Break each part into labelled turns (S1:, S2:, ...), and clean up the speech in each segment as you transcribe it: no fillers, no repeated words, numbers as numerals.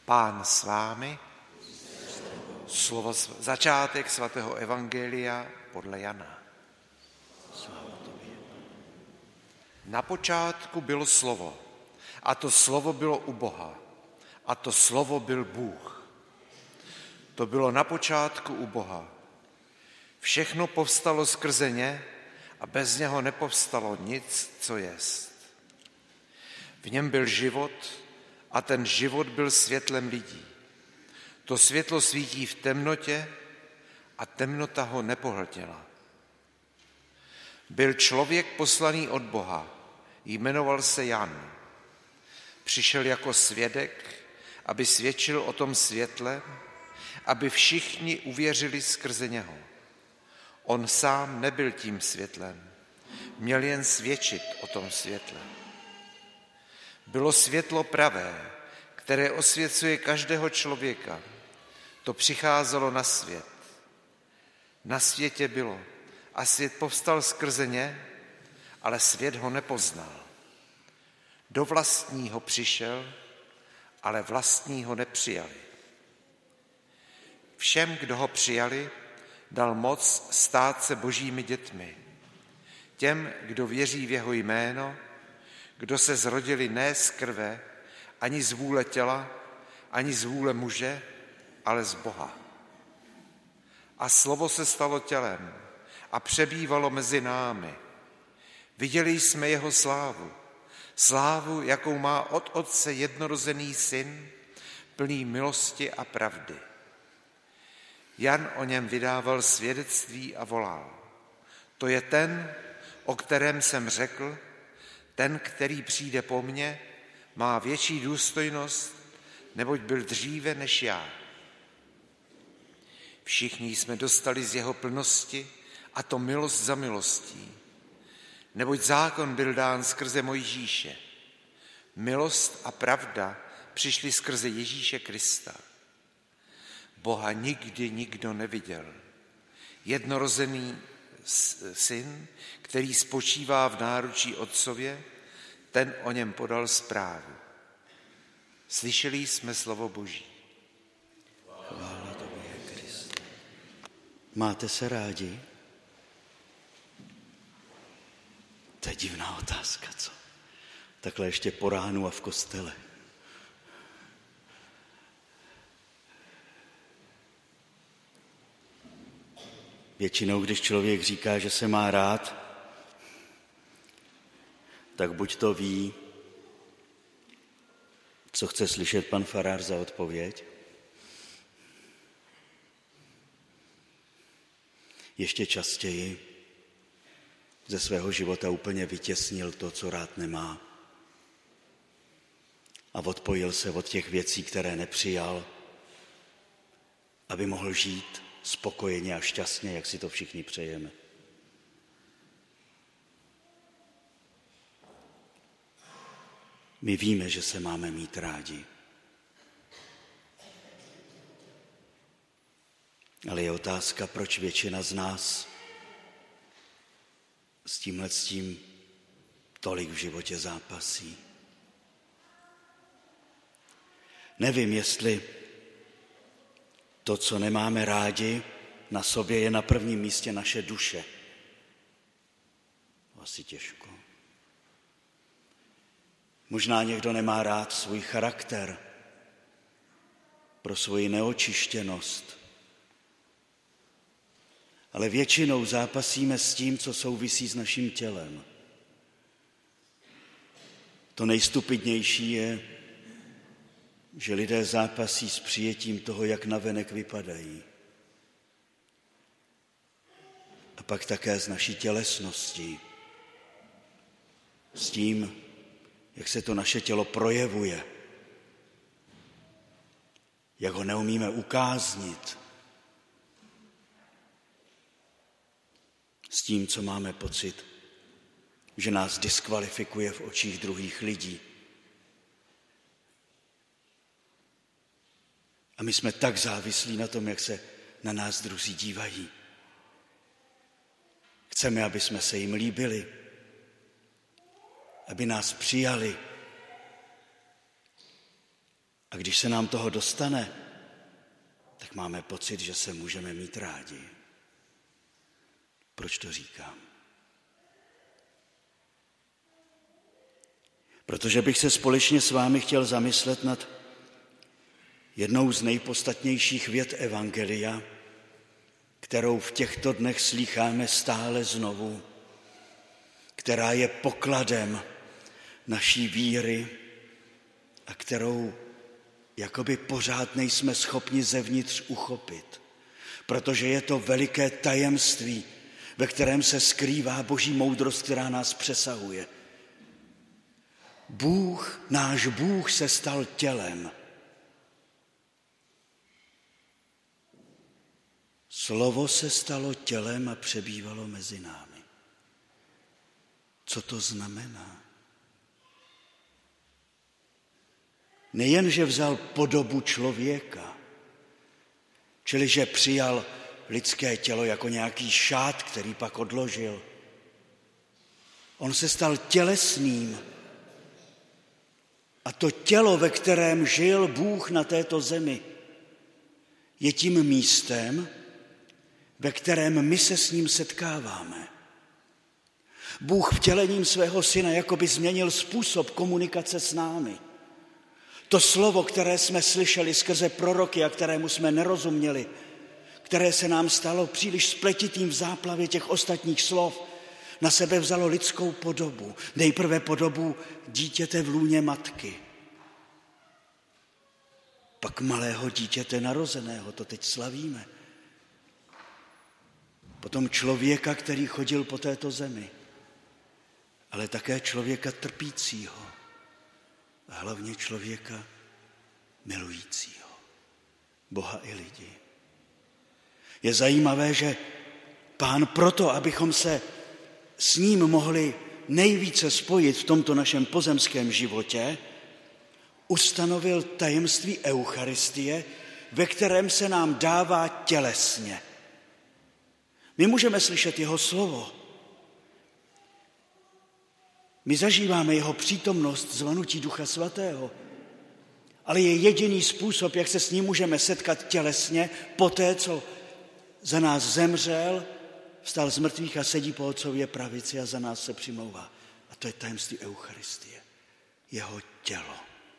S1: Pán s vámi. Začátek svatého evangelia podle Jana. Na počátku bylo slovo, a to slovo bylo u Boha, a to slovo byl Bůh. To bylo na počátku u Boha. Všechno povstalo skrze ně a bez něho nepovstalo nic, co jest. V něm byl život a ten život byl světlem lidí. To světlo svítí v temnotě a temnota ho nepohltila. Byl člověk poslaný od Boha, jmenoval se Jan. Přišel jako svědek, aby svědčil o tom světle, aby všichni uvěřili skrze něho. On sám nebyl tím světlem, měl jen svědčit o tom světle. Bylo světlo pravé, které osvěcuje každého člověka. To přicházelo na svět. Na světě bylo a svět povstal skrze ně, ale svět ho nepoznal. Do vlastního přišel, ale vlastní ho nepřijali. Všem, kdo ho přijali, dal moc stát se božími dětmi. Těm, kdo věří v jeho jméno, kdo se zrodili ne z krve, ani z vůle těla, ani z vůle muže, ale z Boha. A slovo se stalo tělem a přebývalo mezi námi. Viděli jsme jeho slávu, slávu, jakou má od Otce jednorozený syn, plný milosti a pravdy. Jan o něm vydával svědectví a volal: To je ten, o kterém jsem řekl, ten, který přijde po mně, má větší důstojnost, neboť byl dříve než já. Všichni jsme dostali z jeho plnosti, a to milost za milostí. Neboť zákon byl dán skrze Mojžíše. Milost a pravda přišly skrze Ježíše Krista. Boha nikdy nikdo neviděl. Jednorozený syn, který spočívá v náručí Otcově, ten o něm podal zprávu. Slyšeli jsme slovo Boží.
S2: Chvála tobě, Kriste. Máte se rádi? To je divná otázka, co? Takhle ještě po ránu a v kostele. Většinou, když člověk říká, že se má rád, tak buď to ví, co chce slyšet pan farář za odpověď. Ještě častěji ze svého života úplně vytěsnil to, co rád nemá. A odpojil se od těch věcí, které nepřijal, aby mohl žít spokojeně a šťastně, jak si to všichni přejeme. My víme, že se máme mít rádi. Ale je otázka, proč většina z nás s tímhletím tolik v životě zápasí. Nevím, jestli to, co nemáme rádi na sobě, je na prvním místě naše duše. Asi těžko. Možná někdo nemá rád svůj charakter pro svoji neočištěnost. Ale většinou zápasíme s tím, co souvisí s naším tělem. To nejstupidnější je, že lidé zápasí s přijetím toho, jak navenek vypadají. A pak také s naší tělesností. S tím, jak se to naše tělo projevuje. Jak ho neumíme ukáznit. S tím, co máme pocit, že nás diskvalifikuje v očích druhých lidí. A my jsme tak závislí na tom, jak se na nás druzí dívají. Chceme, aby jsme se jim líbili, aby nás přijali. A když se nám toho dostane, tak máme pocit, že se můžeme mít rádi. Proč to říkám? Protože bych se společně s vámi chtěl zamyslet nad jednou z nejpodstatnějších vět evangelia, kterou v těchto dnech slýcháme stále znovu, která je pokladem naší víry a kterou jakoby pořád nejsme schopni zevnitř uchopit, protože je to veliké tajemství, ve kterém se skrývá Boží moudrost, která nás přesahuje. Náš Bůh se stal tělem. Slovo se stalo tělem a přebývalo mezi námi. Co to znamená? Nejen, že vzal podobu člověka, čili že přijal lidské tělo jako nějaký šát, který pak odložil. On se stal tělesným. A to tělo, ve kterém žil Bůh na této zemi, je tím místem, ve kterém my se s ním setkáváme. Bůh vtělením svého syna jakoby změnil způsob komunikace s námi. To slovo, které jsme slyšeli skrze proroky a kterému jsme nerozuměli, které se nám stalo příliš spletitým v záplavě těch ostatních slov, na sebe vzalo lidskou podobu. Nejprve podobu dítěte v lůně matky. Pak malého dítěte narozeného, to teď slavíme. Potom člověka, který chodil po této zemi, ale také člověka trpícího a hlavně člověka milujícího Boha i lidi. Je zajímavé, že Pán proto, abychom se s ním mohli nejvíce spojit v tomto našem pozemském životě, ustanovil tajemství Eucharistie, ve kterém se nám dává tělesně. My můžeme slyšet jeho slovo. My zažíváme jeho přítomnost zvanutí Ducha Svatého, ale je jediný způsob, jak se s ním můžeme setkat tělesně, poté, co za nás zemřel, vstal z mrtvých a sedí po otcově pravici a za nás se přimlouvá. A to je tajemství Eucharistie, jeho tělo.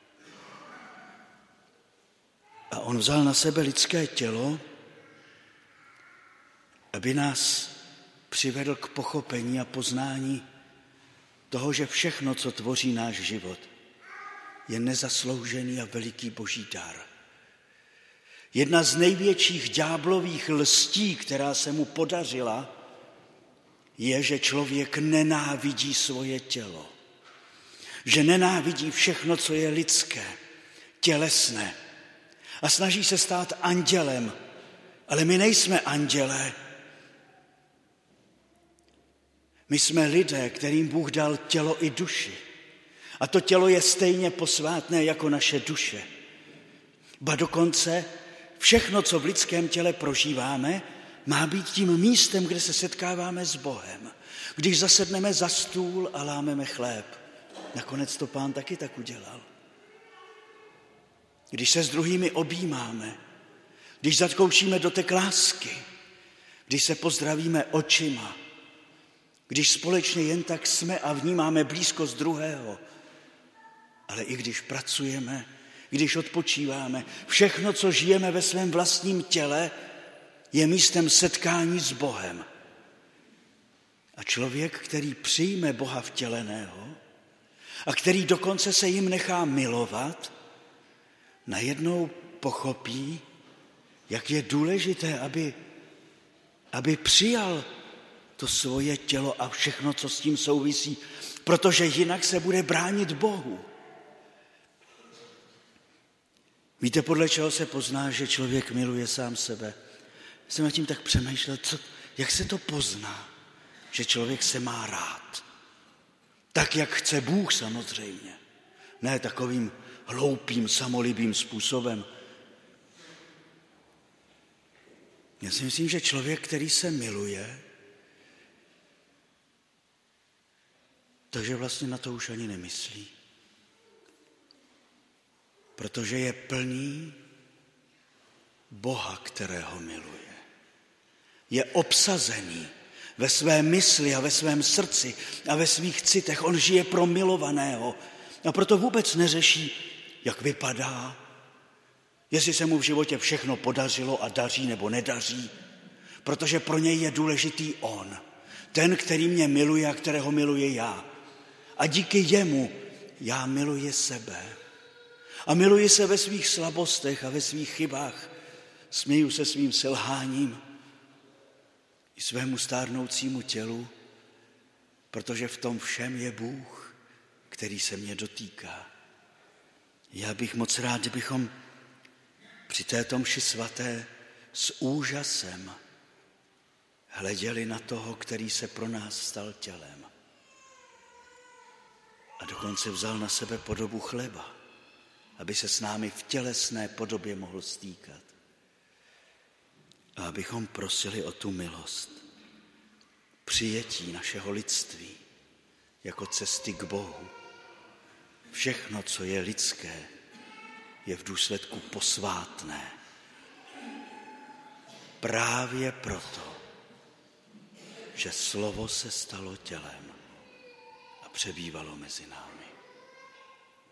S2: A on vzal na sebe lidské tělo, aby nás přivedl k pochopení a poznání toho, že všechno, co tvoří náš život, je nezasloužený a veliký Boží dar. Jedna z největších ďáblových lstí, která se mu podařila, je, že člověk nenávidí svoje tělo. Že nenávidí všechno, co je lidské, tělesné. A snaží se stát andělem. Ale my nejsme andělé. My jsme lidé, kterým Bůh dal tělo i duši. A to tělo je stejně posvátné jako naše duše. Ba dokonce všechno, co v lidském těle prožíváme, má být tím místem, kde se setkáváme s Bohem. Když zasedneme za stůl a lámeme chléb. Nakonec to Pán taky tak udělal. Když se s druhými objímáme, když zakoušíme dotek lásky, když se pozdravíme očima, když společně jen tak jsme a vnímáme blízkost druhého, ale i když pracujeme, když odpočíváme, všechno, co žijeme ve svém vlastním těle, je místem setkání s Bohem. A člověk, který přijme Boha vtěleného a který dokonce se jim nechá milovat, najednou pochopí, jak je důležité, aby přijal to svoje tělo a všechno, co s tím souvisí, protože jinak se bude bránit Bohu. Víte, podle čeho se pozná, že člověk miluje sám sebe? Jsem nad tím tak přemýšlel, jak se to pozná, že člověk se má rád. Tak, jak chce Bůh samozřejmě. Ne takovým hloupým, samolibým způsobem. Já si myslím, že člověk, který se miluje, takže vlastně na to už ani nemyslí. protože je plný Boha, kterého miluje. Je obsazený ve své mysli a ve svém srdci a ve svých citech. On žije pro milovaného a proto vůbec neřeší, jak vypadá, jestli se mu v životě všechno podařilo a daří nebo nedaří, protože pro něj je důležitý on, ten, který mě miluje a kterého miluji já. A díky jemu já miluji sebe. A miluji se ve svých slabostech a ve svých chybách. Směju se svým selháním i svému stárnoucímu tělu, protože v tom všem je Bůh, který se mě dotýká. Já bych moc rád, kdybychom při této mši svaté s úžasem hleděli na toho, který se pro nás stal tělem. A dokonce vzal na sebe podobu chleba, aby se s námi v tělesné podobě mohl stýkat. A abychom prosili o tu milost, přijetí našeho lidství jako cesty k Bohu. Všechno, co je lidské, je v důsledku posvátné. Právě proto, že slovo se stalo tělem a přebývalo mezi námi.